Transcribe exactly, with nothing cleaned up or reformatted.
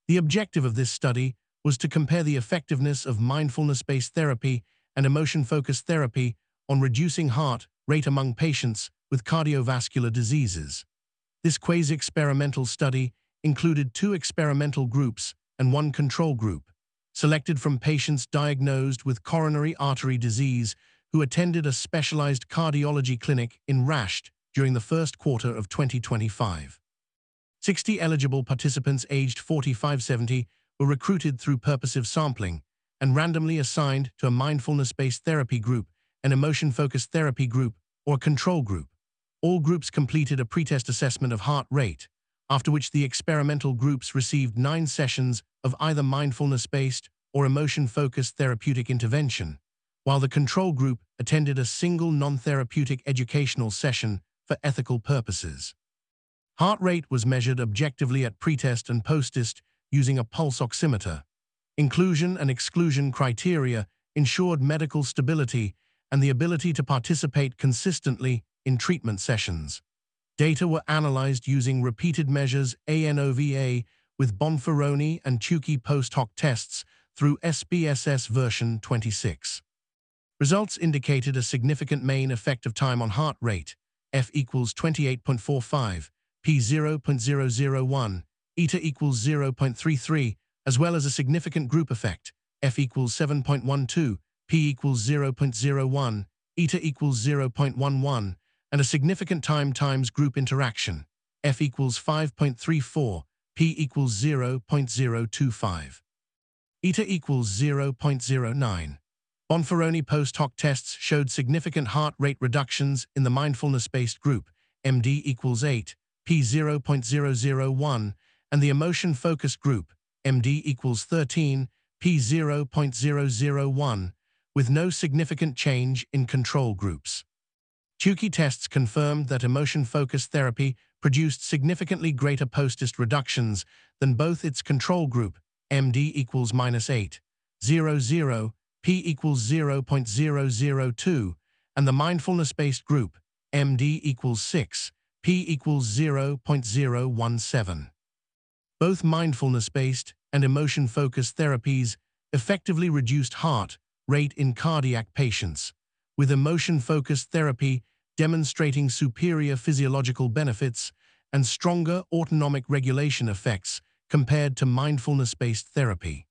The objective of this study was to compare the effectiveness of mindfulness-based therapy and emotion-focused therapy on reducing heart rate among patients with cardiovascular diseases. This quasi-experimental study included two experimental groups and one control group, selected from patients diagnosed with coronary artery disease who attended a specialized cardiology clinic in Rasht during the first quarter of twenty twenty-five. sixty eligible participants aged forty-five to seventy were recruited through purposive sampling and randomly assigned to a mindfulness-based therapy group, an emotion-focused therapy group, or control group. All groups completed a pretest assessment of heart rate, after which the experimental groups received nine sessions of either mindfulness-based or emotion-focused therapeutic intervention, while the control group attended a single non-therapeutic educational session for ethical purposes. Heart rate was measured objectively at pretest and posttest using a pulse oximeter. Inclusion and exclusion criteria ensured medical stability and the ability to participate consistently in treatment sessions. Data were analyzed using repeated measures ANOVA with Bonferroni and Tukey post-hoc tests through S B S S version twenty-six. Results indicated a significant mean effective time on heart rate, F equals twenty-eight point four five, P zero point zero zero one, eta equals zero point three three, as well as a significant group effect, F equals seven point one two, P equals zero point zero one, eta equals zero point one one, and a significant time times group interaction, F equals five point three four, P equals zero point zero two five. Eta equals zero point zero nine. Bonferroni post-hoc tests showed significant heart rate reductions in the mindfulness-based group, M D equals eight, P zero point zero zero one, and the emotion-focused group, M D equals thirteen, P zero point zero zero one, with no significant change in control groups. Tukey tests confirmed that emotion-focused therapy produced significantly greater posttest reductions than both its control group, M D equals minus eight, zero zero, P equals zero point zero zero two, and the mindfulness-based group, M D equals six, P equals zero point zero one seven. Both mindfulness-based and emotion-focused therapies effectively reduced heart rate in cardiac patients, with emotion-focused therapy demonstrating superior physiological benefits and stronger autonomic regulation effects compared to mindfulness-based therapy.